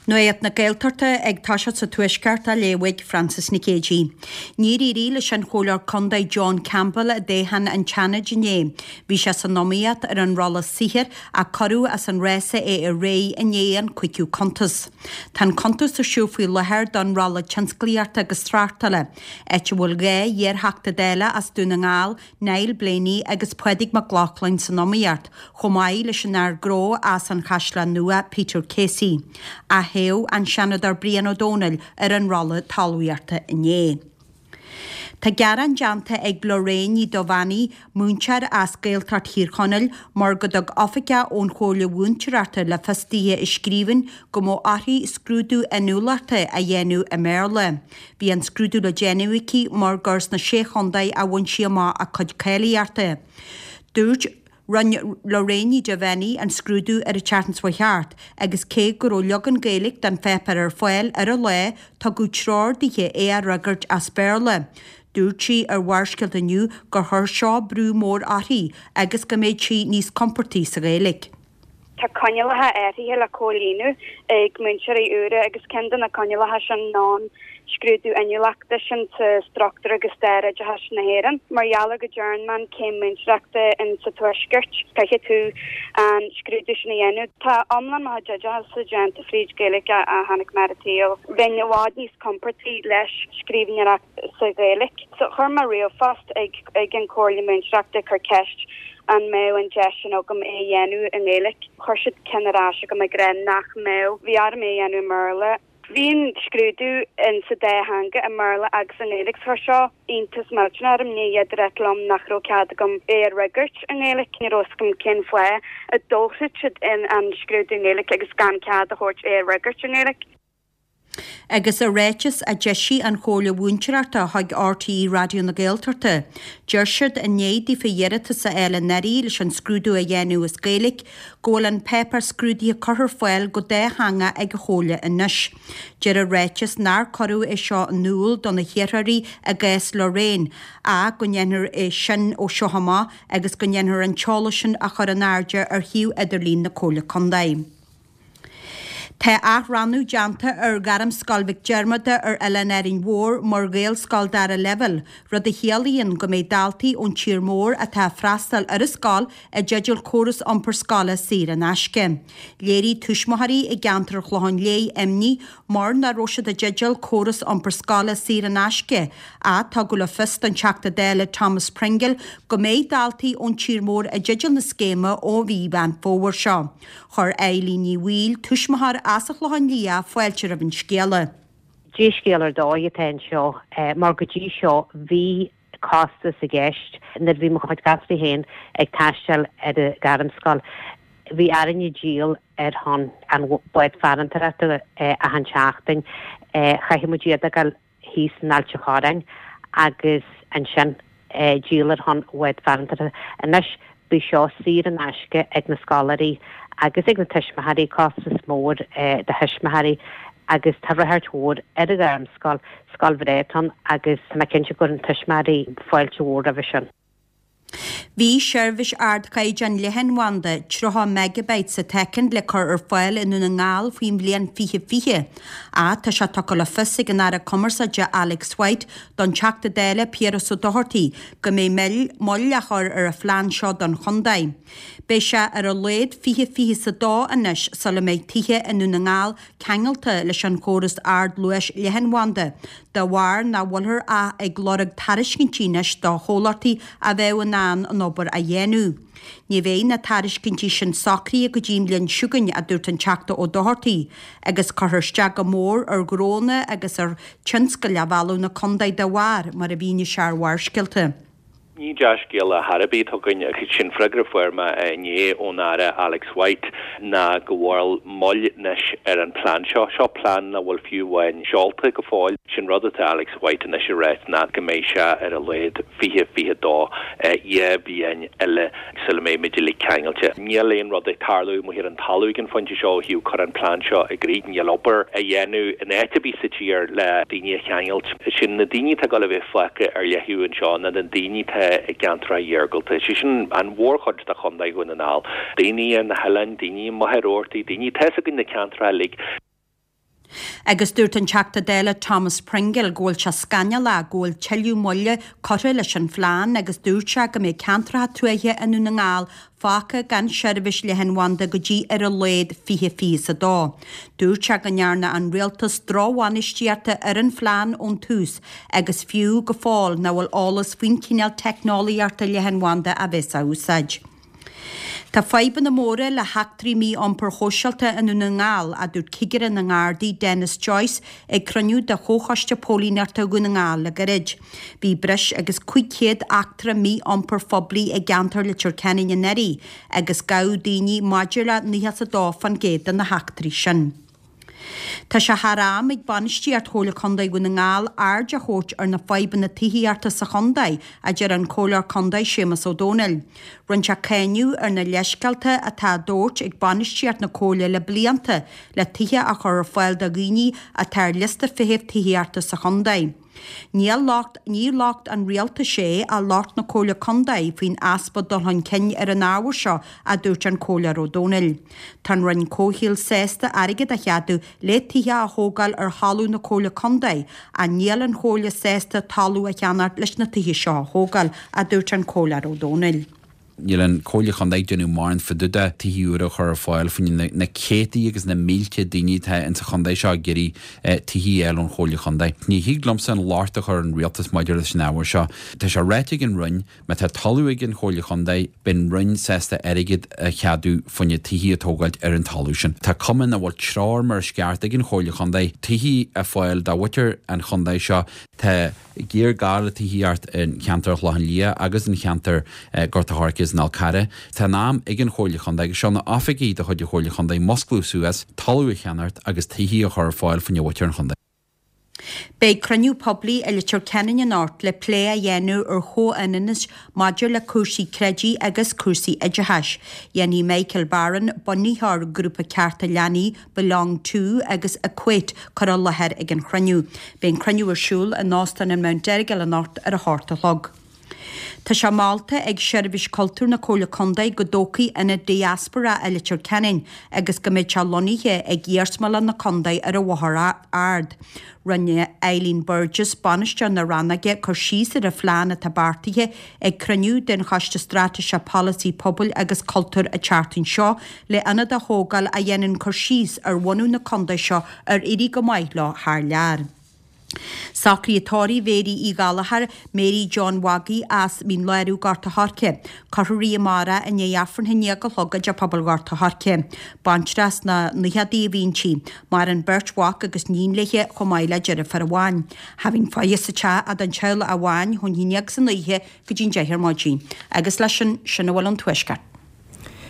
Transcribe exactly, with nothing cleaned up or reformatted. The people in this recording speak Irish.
Nuaíad na Gaeltarta ag táisiad sa tuaisceart a léhaig Francis Ní Céidí. Níor í rí leis an chólar condaid John Campbell a déhan an teanna Gné. Bhí sé san nóíad ar an rolla sihir a corú as an résa é a ré a néan cuiciú contas. Tá contas a siúfaí lethir don rolla tinsclíart agus trátala. Eit bhfuil gé dhéar heachta déile as dúna ngáil, Neil Blaney agus Puedig McLaughlin san nóíart, chomáid leis an air gró as an chaisla nua Peter Casey. A héw an Sianadar Brian O'Donnell ar an rolla talhuiarta iné. Tá gearan deanta ag Lorraine do bhaní múntear as Gaeltart híorchonil mar go dog ofica ón chóla bhúntearta le fastíthe i scríbin go mó athí scrúdú anúlarta a dhéanú a Merle. Bhí an scrúdú le Genuici mar gurs na séchondaid a bhain siamá a chud céalaíarta. Dúirt Run Lorraine de Venny an scrúdú ar a chartans wa heart, agus cé gur ó legan Gaelic dan fepar ar foiil ar a le tá go trár dithe é a ragart as Berle. Dúirtí ar warscailt aniu gur thir seo brú mór athaí agus go méid si níos comportí sa Gaelic. Tá coinnealathe áirithe le cólínu ag muintear í úra agus cendan na coinnealathe sin ná scrúdú anúlachta sin sa structúr agus deire de has na héan. Margheallar go German céim muinteachta in sa tuaisceart caiche tú an scrúdú sin na dhéanú. Tá omlan má deide sa deanta fríd Gaelic a hanig maratíal. Bhain bhád níos comportí leis scríbneach sa Gaelic. So chur mar rio fast ag ag an cóirla muinteachta chu ceist an mew an jeshin ogum e yenu an Gaelic. Chorshid kenarasha gom a gren nach mew. Vi ar me yenu Merle. Vín scrúdú in sa déhanga a Merle agus an Gaelic thorshaw. Intas melchnar am ne yadretlom nach ro cadagum e rigert an Gaelic ni roscum kin fwe. A dulcit in an scrúdú Gaelic agus gan cad a hort e rigert an Gaelic. Agus a réitis a deisi an chóla bhúntearta haig R T E radio na Gaeltarta. Deirsead a néadí fa dhéirita sa eile neirí leis an scrúdú a dhéanú is Gaelic, ggóil an pepar scrúdí a chuthar foiil go dé hanga ag a chóla inis. Deir a réitis nar corú é seo an núil don na hiarthaí a gais Lorraine, a go nhéanar é sin ó seohamá agus go nhéanar an teála sin a chur an airde ar hiú idirlín na chóla condaim. Tá ach ranú deanta ar garam scoilmhic Germada ar Ellen Erin War mar Gael scoil dar a level, rud a chéalaíonn go méid daltaí ón tír mór a tá freastal ar a scoil a jeideal córas ompar scala sír an asce. Léirí tuismothaí i gceantar chláin lé imní mar na roisiad a jeideal córas ompar scala sír an asce a tá go le fist an teachta déile Thomas Pringle go méid daltaí ón tír mór a jeideal na scéma ó bhí ban fóhar seo. Chur Eileen Wheel tuismothair as a chláin lia foiiltear a bhín scéala. Dí scéalar dóid ten seo, mar go dí seo bhí costas a gceist na bhí mo chuid gaspa héin ag taisteal ar a garam scoil. Bhí airne díal ar hon an buid farantarata a han teachtain chaithimúdíad a gal hís náilte chádain agus an sin díal ar hon buid farantarata. Anis bhí seo sír an asce ag na scolarí agus ag na tuismothaí costas mór de thuismothaí agus tabhair tóir ar a garam scoil scoil bhréiton agus na cinse gur an tuismothaí foiilte mór a bhí sin. Bhí seirbhís ard caid an lehan wanda trotha megabyte sa tecin le chur ar foiil inú na ngáil faoin bblion fiche fiche. A tá se tuca le fusig an ara commersa de Alex White don teachta déile Piero so dohartaí go mé mill moll a chur ar a phlean seo don chundaim. Bé se ar a léad fiche fiche sa dó inis sa le méid tithe inú na ngáil ceangalta leis an chóras ard luis lehan wanda. Da war na bhfuilthar a ag glorag tariscintínis do hólartaí a bheith an an obair a dhéanú. Ní bhéh na tariscintí sin sacraí a go ddín blion siúgain a dúirt an teachta ó dohartaí, agus chuthirsteag go mór ar gróna agus ar tinsca leabhalú na condaid de bhar mar a bhíine sear warscailte. Ní deas géala Harabí tugann sin freigra fuirma ní ónara Alex White na go bhfuil moll nes ar an plán seo seo plán na bhfuil fiú bhain seolta go fáil sin rud atá Alex White na sé réit ná go méid se ar a léad fiche fiche dó é bíon eile sula mé midilí ceangailte. Níléon rud é tarlú mo hir an talú gin fointe seo hiú chur an plán seo a grín gealobar a dhéanú in éitabí sa tír le daoine cheangailt. Sin na daoine tá go le bheith fleice ar leithú an seo na den daoine i gantra dheargalta. Si sin an mhórchod de chundaid gona nál. Daoine an Helen, daoine maithróirtaí, daoine teasa gin na cantra lig. Agus dúirt an teachta déile Thomas Pringle ggóil se scanne le ggóil teiliú molle choire leis an phláán agus dúirte go mé cantratha tuaithe inú na ngáil fácha gan seirbhis le henhhaanda go dtí ar a léad fiche fís a dá. Dúirte go nearna an rialtas dráhhainistearta ar an phláán ón tús agus fiú go fáil na bhfuil álas faoin cineal technolaíarta le henhhaanda a bheits a úsáid. Tá feiban na móra le heachtarí mí ampur hóisialta inú na ngáil a dúirt cigear na ngádaí Dennis Joyce ag cruniú de chóchaiste pólínearta go na ngáil le garid. Bhí breis agus cuicéad achtra mí ampur foblaí ag gantar le Turcanin na neirí agus gabh daoine maidiúla níos a dá fan géad na heachtarí sin. Tá se harám ag banisteart thóla condaid go na ngáil aird a chót ar na feiban na tííarta sa condaid a dear an cólar condaid Seamus O'Donnell. Run se céniú ar na leiscalta atá dóirt ag banisteart na cóla le blianta le tithe a chur fáil da ghuiní a tar lista fiheh tííarta sa condaid. Níl lácht ní lácht an rialta sé a lácht na cóla condaid faoin aspa dul an cin ar an áhar seo a dúirt an cólar O'Donnell. Tá rinn cóhíal sésta airgid a cheadú le tithe a thógáil ar hallú na cóla condaid a níl an chóla sésta talú a cheanart leis na tithe seo thógáil a dúirt an cólar O'Donnell. Níl an cóla condaid denú marin faduda tíúra chur fáil fan na cétaí agus na mílte daoine in sa condaid seo geirí tíí eil an cóla condaid. Ní hiaglam san láirta chur an rialtas maidir leis náhar seo. Tá se réitigh an rinn me tá talúigh an cóla condaid bin rinn sésta airigid a cheadú fanne tíí atógáilt ar an talú sin. Tá cuman a bhfuil trár mar sceartaigh an cóla condaid tíí a fáil dá bhaitear an condaid seo tá géar gála tííart in cheantar chláhan lia agus in cheantar gortathircis ná cara. Tá nám ag an chóla condaid agus seánna áfagaí de chuid chóla condaid Moscú suas talú a cheanart agus tíí a chur fáil fan bhaitear an condaid. Bei cruniú poblí e le Turcanin an ort le plé a dhéanú ar thó ananas maidir le cuasaí creidí agus cuasaí idehais. Dhéanaí Michael Barron buníthar grúpa cearta leanaí belong tú agus a cuit chu a lethir ag an cruniú. Bein cruniú arsúil a nástan in Mount Dergal an ort ar a háta log. Tá se Malta ag seirbhís cultúr na cóla condaid go dócaí ina diaspora eile Turcanin agus go méid se loníthe ag dhéarsmala na condaid ar a bhthar ard. Runne Eileen Burgess baniste na rannaige chur síos ar a phláán a tabartaithe ag cruniú den chaiste strateise policy pobl agus cultúr a chartain seo le anad a thógáil a dhéanann chur síos ar bhainú na condaid seo ar irí go maiid le thar lear. Sacríatóirí Mary í Galahar, Mary John Waggy as mín leirú garta harce. Carthaí mara in éafran hinne go thugad a pobl garta harce. Bantras na nuhadí víntí, mar an Birchwalk agus nín leiche chomáile deire far bháin. Having fáis sa te a an teil a bháin chun híneag san nuithe go dín deithir máidí. Agus leis sin sinna bhfuil an tuiscar.